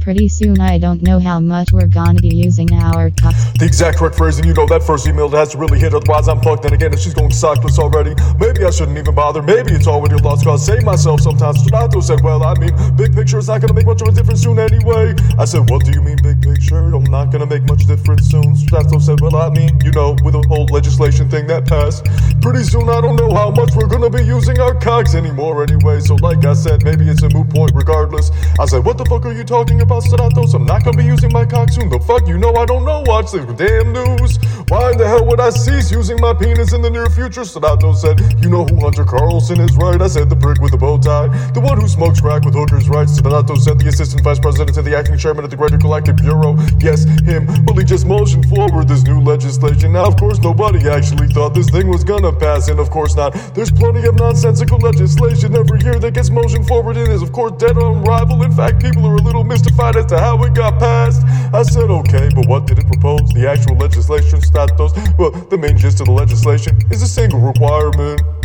Pretty soon I don't know how much we're gonna be using our cocks. The exact correct phrasing, you know that first email that has to really hit, otherwise I'm fucked. And again, if she's going sightless already, maybe I shouldn't even bother. Maybe it's already lost cause. Save myself sometimes. Donato said, well, I mean, big picture is not gonna make much of a difference soon anyway. I said, what do you mean big picture? I'm not gonna make much difference soon. Donato said, well, I mean, you know, with the whole legislation thing that passed, pretty soon I don't know how much we're gonna be using our cocks anymore anyway. So like I said, maybe it's a moot point regardless. I said, what the fuck are you talking about, Donato? I'm not gonna be using my cock soon. The fuck, you know I don't know. Watch the damn news. Why in the hell would I cease using my penis in the near future? Donato said, you know who Hunter Carlson is, right? I said, the prick with the bow tie, the one who smokes crack with hookers, right? Donato said, the assistant vice president and the acting chairman of the Greater Collective Bureau. Yes, him. Well, he just motioned forward this new legislation. Now, of course, nobody actually thought this thing was gonna pass, and of course not. There's plenty of nonsensical legislation every year that gets motioned forward and is, of course, dead on arrival. In fact, people are a little mystified as to how it got passed. I said, okay, but what did it propose? The actual legislation, Statos? Well, the main gist of the legislation is a single requirement.